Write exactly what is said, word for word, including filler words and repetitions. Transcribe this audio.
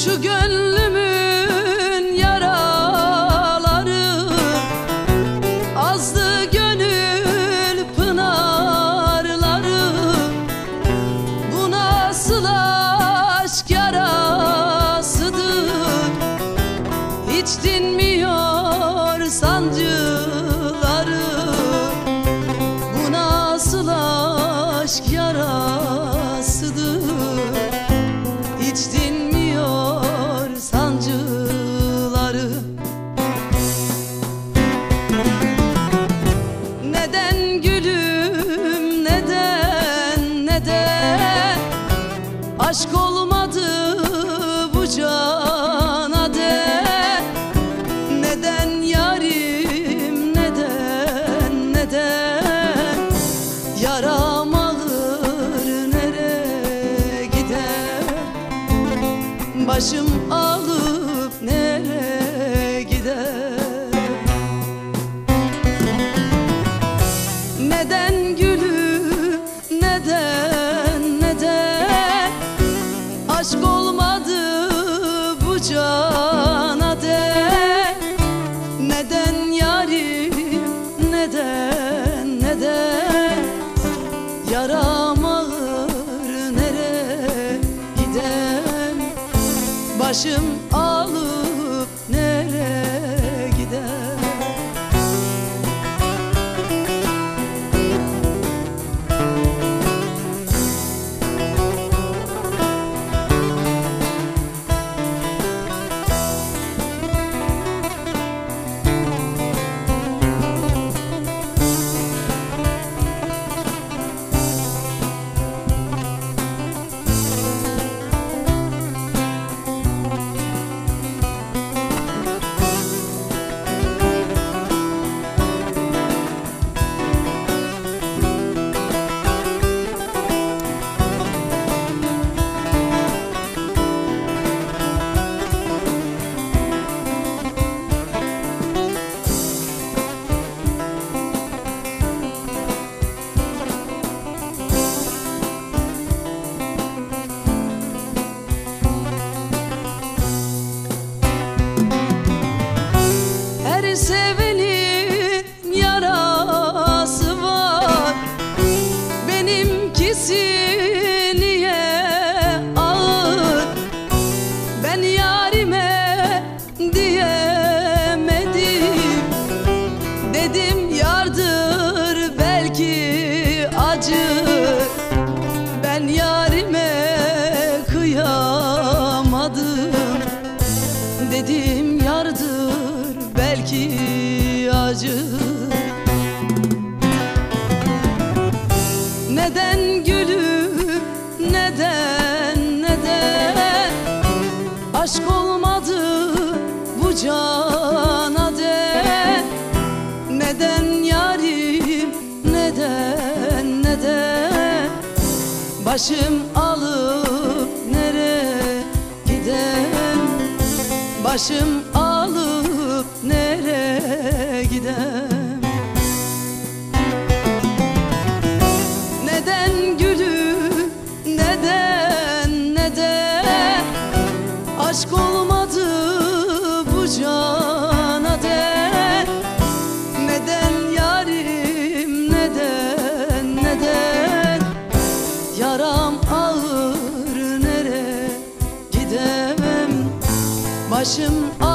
Şu gönlümün yaraları azdı gönül pınarları. Bu nasıl aşk yarasıdır, hiç dinmiyor sancıları. Bu nasıl aşk yarasıdır, hiç dinmiyor sancıları. Neden gülüm, neden, neden aşk olmadı bu cana de? Neden yarim, neden, neden yaram ağır nereye gider? Başım alıp nereye gider? Neden gülüm, neden, neden aşk olmadı bu cana de? Neden yarim, neden, neden yaram ağır nereye gider? Başım alıp nereye gider? Sevenin yarası var, benimkisi niye ağır? Ben yarime diyemedim, dedim yardır belki acır. Ben yarime kıyamadım, dedim yardır belki acı. Neden gülüm, neden, neden aşk olmadı bu cana de? Neden yarim, neden, neden başım alıp nereye gider? Başım alıp nereye gider? Neden gülüm, neden, neden aşk olmadı bu cana de? Neden yarim, neden, neden yaram ağır nereye gidemem? Başım